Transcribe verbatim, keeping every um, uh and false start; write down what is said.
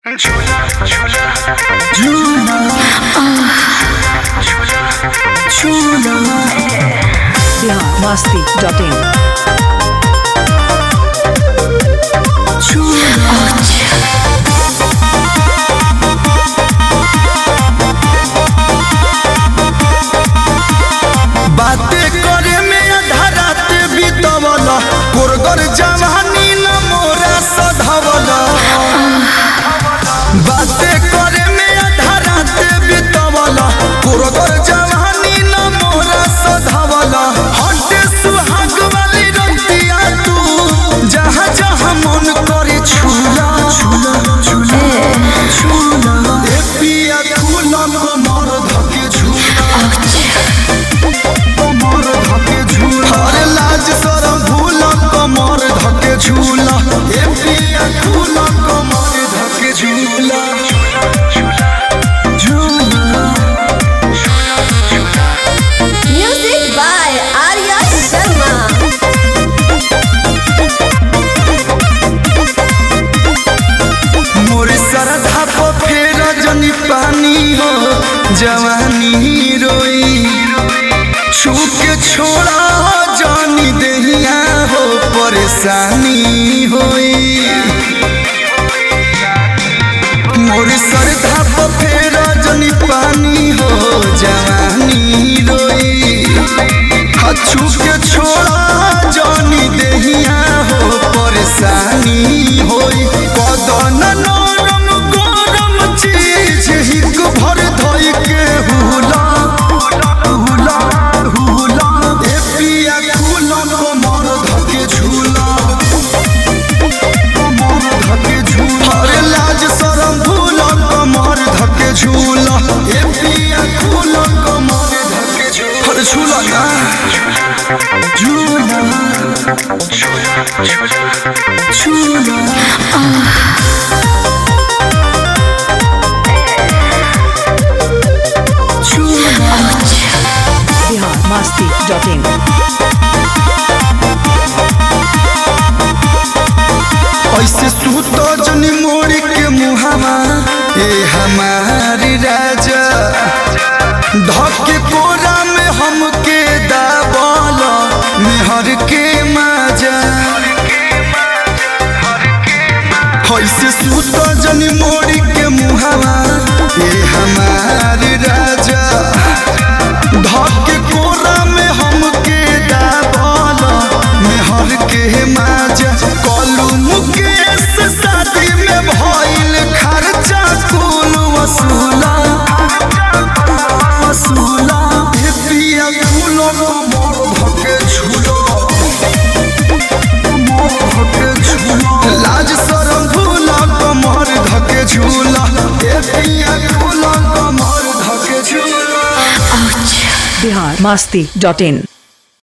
झूला झूला झूला झूला बिहार मस्ती डॉट इन बातें करे में धराते बीतवला पुरगर जवानी न मोरा सधवला बातें करे में धराते बीतवला पुरगर जवानी न मोरा सधवला हटे सुहाग वाली रतिया तू जहाँ जहाँ मन करे छूला छूला छूला छूला ए पिया छूला कमर धके छूला कमर धके झूला अरे लाज शरम भूला कमर धके झूला ए पिया झूला कमर धके झूला झूला Music by Arya Sharma. मोर सरधा पर फेर जनी पानी हो जवानी रोई छू के छोड़ा जानी दहिया हो परेशानी होई मोर सरधा पर फेर जनी पानी हो जवानी रोई छू के छोड़ा जानी दहिया हो परेशानी होई कदन नरम गरम चीज हिक भर धोई के हुला हुला हुला ए पिया खुला कमर धके झूला कमर धके झूला अरे लाज शरम भूला कमर धके झूला ए पिया खुला कमर धके झूला अरे झूला ना झूला झूला बिहार मस्ती डॉट इन ऐसे सूतो जनी मोड़ी के मुहावा ए हमारी राजा धके कोरा में हमके दाबल मेहर के माजा ऐसे सूतो जनी मोड़ी के मुहावा ए हमारी राजा धके कोरा में हमके दाबल मेहर के माजा कलू मुकेश शादी में भइल खर्चा कुल वसूला वसूला ए पिया कुलो कमर धके झूलो कमर धके झूलो लाज शरम भूला कमर धके झूला ए पिया कुलो कमर धके झूला बिहार मस्ती डॉट इन